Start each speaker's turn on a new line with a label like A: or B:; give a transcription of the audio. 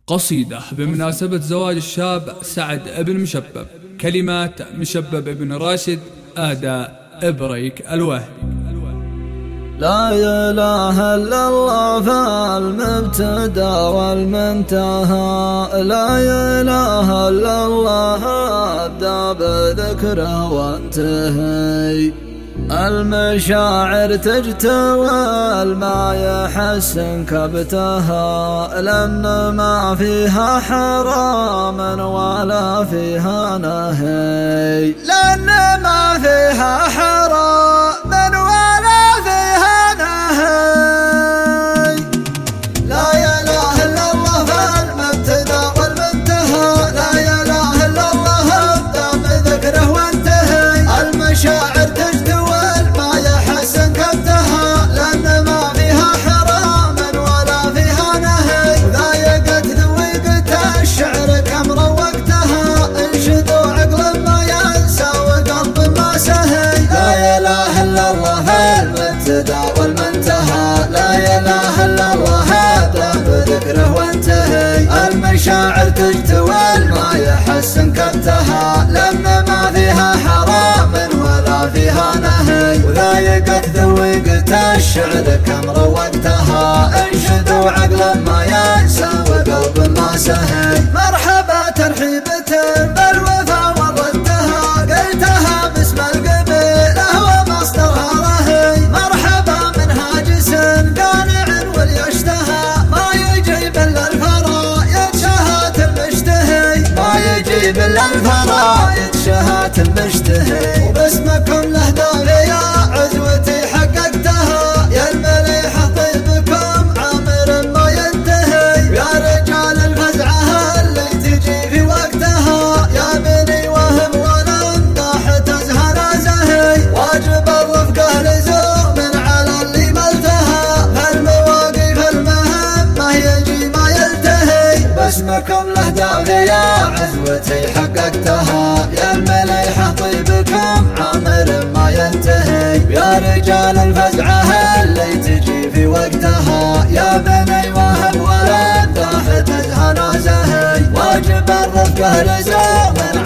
A: قصيدة بمناسبة زواج الشاب سعد بن مشبب، كلمات مشبب بن راشد، أداء إبريك الوهبي.
B: لا إله إلا الله فالمبتدأ والمنتهى، لا إله إلا الله أبدأ بذكره وانتهي. المشاعر تجتوى ما يحسن كبتها، لأن ما فيها حرام ولا فيها نهي، لأن ما فيها حرام ولا فيها نهي. لا إله إلا الله فالمبتدأ والمنتهى، لا إله إلا الله أبدأ بذكره وانتهي. المشاعر تجتوى والمنتهى، لا إله إلا الله أبدأ بذكره وانتهي. المشاعر تجتوى ما يحسن كبتها، لأن ما فيها حرام ولا فيها نهي. وذايقت ذوقت الشعر كم روقتها، انشدوا عقل ما ينسى وقلب ما سهي. مرحبا ترحيبة بالوفا وردتها، قلتها باسم القبيل هو مصدرها رهي. مرحبا من هاجس قانع وليشتهى، ما يجيب الا الفرايد شهات المشتهي، ما يجيب الا الفرايد شهات المشتهي. وباسمكم له دولي يا عزوتي حققتها، يا المليح طيبكم عامر ما ينتهي. يا رجال الفزعه اللي تجي في وقتها، يا بني وهم ولم ضاحت ازهر زهي. واجب الرفقه لزوم على اللي ملتها، فالمواقف المهمه يجي ما يلتهي. باسمكم له دولي يا عزوتي حققتها، يا المليح طيبكم عامر ما ينتهي. يا رجال الفزعه اللي تجي في وقتها، يا بني وهم ولد ضاحت ازهر زهي. واجب الرفقه لزوم